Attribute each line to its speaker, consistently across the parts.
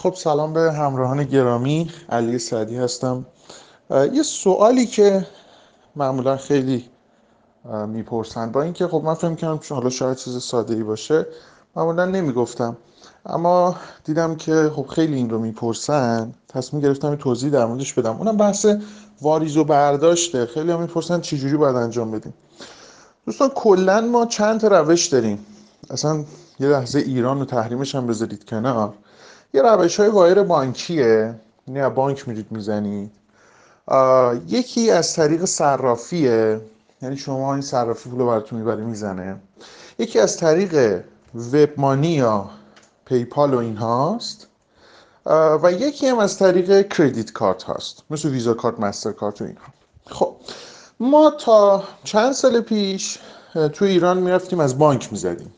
Speaker 1: خب سلام به همراهان گرامی، علی سعدی هستم. یه سوالی که معمولا خیلی میپرسن، با اینکه خب من فکر کنم چون حالا شاید چیز ساده ای باشه معمولا نمیگفتم، اما دیدم که خب خیلی این رو میپرسن، تصمیم گرفتم یه توضیح در موردش بدم. اونم بحث واریز و برداشته. خیلی هم میپرسن چه جوری باید انجام بدیم. دوستان کلا ما چند تا روش داریم. اصلا یه لحظه ایران و تحریمش هم بذارید کنار. یه روش های وایر بانکیه، یعنی از بانک میرید میزنید. یکی از طریق صرافیه، یعنی شما این صرافی پول رو براتون میبره میزنه. یکی از طریق وب مانی یا پیپال و این هاست. و یکی هم از طریق کردیت کارت هاست، مثل ویزا کارت، مستر کارت و اینها. خب ما تا چند سال پیش تو ایران میرفتیم از بانک میزدیم،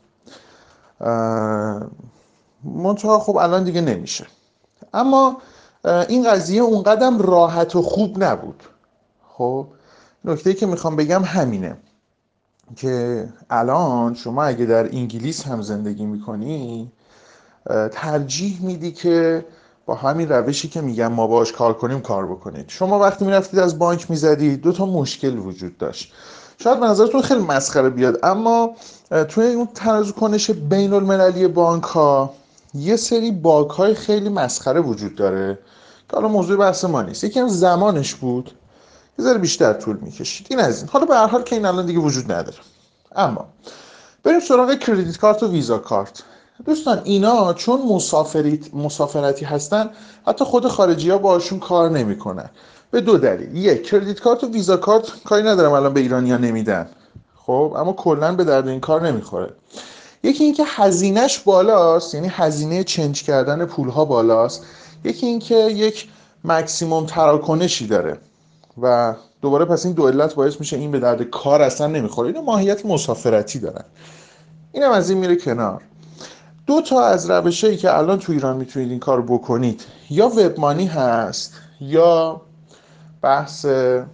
Speaker 1: منتها خب الان دیگه نمیشه. اما این قضیه اونقدر راحت و خوب نبود. خب نکته‌ای که میخوام بگم همینه که الان شما اگه در انگلیس هم زندگی میکنی ترجیح میدی که با همین روشی که میگم ما باهاش کار کنیم کار بکنید. شما وقتی میرفتید از بانک میزدید دو تا مشکل وجود داشت. شاید به نظرتون خیلی مسخره بیاد، اما توی اون ترازو کنش بین المللی بانک ها یه سری باگ های خیلی مسخره وجود داره که حالا موضوع بحث ما نیست. یکی هم زمانش بود، یه ذره بیشتر طول میکشید. این از این. حالا به هر حال که این الان دیگه وجود نداره. اما بریم سراغ کردیت کارت و ویزا کارت. دوستان اینا چون مسافرتی هستن، حتی خود خارجی ها باشون کار نمیکنن به دو دلیل. یک، کردیت کارت و ویزا کارت کاری ندارم الان به ایرانیا نمیدن، خب اما کلا به درد این کار نمیخوره. یکی اینکه هزینهش بالاست، یعنی هزینه چنج کردن پولها بالاست. یکی اینکه یک مکسیموم تراکنشی داره و دوباره پس این دو علت باعث میشه این به درد کار اصلا نمیخوره. اینو ماهیت مسافرتی دارن. اینم از این میره کنار. دو تا از روشایی که الان تو ایران میتونید این کار بکنید، یا وب مانی هست یا بحث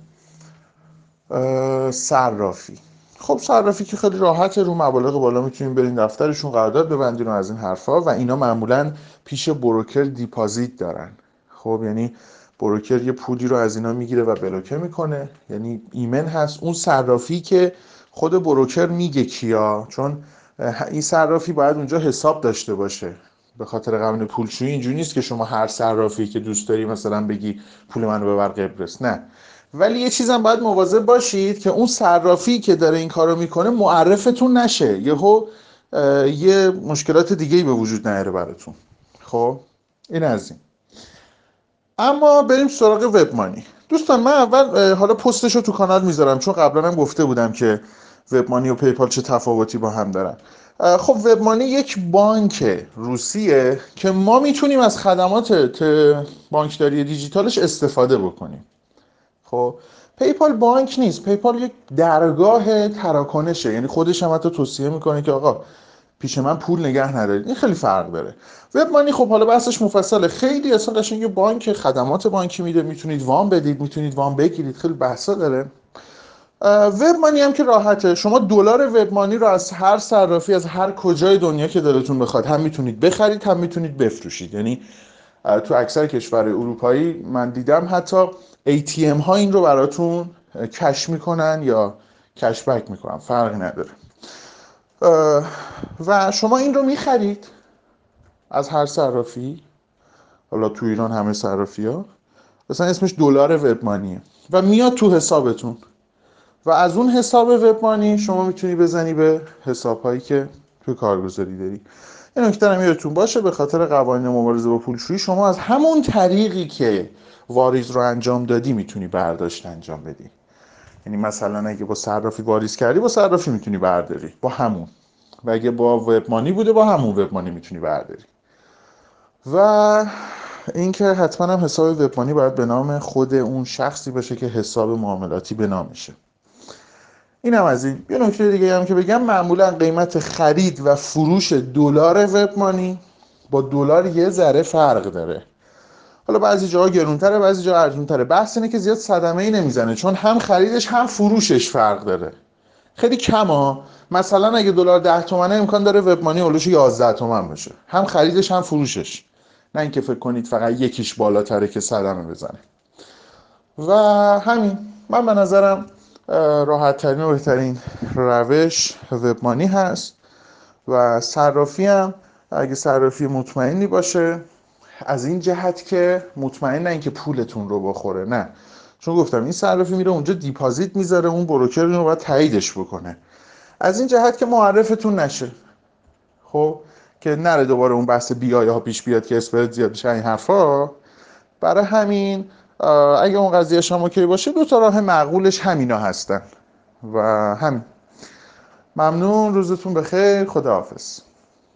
Speaker 1: صرافی. خب صرافی که خیلی راحته، رو مبالغ بالا میتونید برین دفترشون قرارداد ببندین و از این حرفا، و اینا معمولا پیش بروکر دیپازیت دارن. خب یعنی بروکر یه پولی رو از اینا میگیره و بلوکه میکنه، یعنی ایمن هست. اون صرافی که خود بروکر میگه کیا، چون این صرافی باید اونجا حساب داشته باشه به خاطر قانون پولشویی. اینجوری نیست که شما هر صرافی که دوست داری مثلا بگی پول منو ببر قبرس، نه. ولی یه چیزم باید مواظب باشید که اون صرافی که داره این کارو میکنه معرفتون نشه، یهو یه مشکلات دیگه‌ای به وجود نیاره براتون. خب این از این. اما بریم سراغ وب مانی. دوستان من اول حالا پستش رو تو کانال میذارم، چون قبلا هم گفته بودم که وب مانی و پیپال چه تفاوتی با هم دارن. خب وب مانی یک بانک روسیه که ما میتونیم از خدمات بانکداری دیجیتالش استفاده بکنیم. خب پیپال بانک نیست، پیپال یک درگاه تراکنشه، یعنی خودش هم حتی توصیه میکنه که آقا پیش من پول نگه ندارید. این خیلی فرق داره. وب مانی خب حالا بحثش مفصله، خیلی اصلا قشنگ بانک خدمات بانکی میده، میتونید وام بدید، میتونید وام بگیرید، خیلی بحثا داره. وب مانی هم که راحته، شما دلار وب مانی رو از هر صرافی از هر کجای دنیا که دلتون بخواد هم میتونید بخرید هم میتونید بفروشید. یعنی تو اکثر کشورهای اروپایی من دیدم حتی ATM ها این رو براتون کش میکنن یا کش بک میکنن، فرقی نداره. و شما این رو میخرید از هر صرافی. حالا تو ایران همه صرافی ها مثلا اسمش دلار وب مانیه و میاد تو حسابتون، و از اون حساب وب مانی شما میتونی بزنی به حساب هایی که توی کارگزاری داری. این نکته هم یادتون باشه، به خاطر قوانین مبارزه با پولشویی شما از همون طریقی که واریز رو انجام دادی میتونی برداشت انجام بدی. یعنی مثلا اگه با صرافی واریز کردی با صرافی میتونی برداری با همون، و اگه با وب مانی بوده با همون وب مانی میتونی برداری. و اینکه حتما هم حساب وب مانی باید به نام خود اون شخصی باشه که حساب معاملاتی به نامشه. این هم از این. یه نکته دیگه هم که بگم، معمولا قیمت خرید و فروش دلار وب مانی با دلار یه ذره فرق داره. حالا بعضی جاها گرونتره بعضی جاها ارزونتره. بحث اینه که زیاد صدمه ای نمیزنه، چون هم خریدش هم فروشش فرق داره. خیلی کما، مثلا اگه دلار 10 تومنه امکان داره وب مانی اولش 11 تومن باشه، هم خریدش هم فروشش. نه اینکه فکر کنید فقط یکیش بالاتره که صدمه بزنه. و همین، من به نظرم راحت ترین و بهترین روش وب مانی هست. و صرافی هم اگه صرافی مطمئنی باشه، از این جهت که مطمئن نه اینکه پولتون رو بخوره، نه، چون گفتم این صرافی میره اونجا دیپازیت میذاره، اون بروکر رو باید تاییدش بکنه، از این جهت که معرفتون نشه، خب که نره دوباره اون بحث بیایه ها پیش بیاد که اسپرد زیاد بشه این حرفا. برای همین اگه اون قضیه شما اوکی باشه، دو تا راه معقولش همینا هستن. و همین، ممنون، روزتون بخیر، خداحافظ.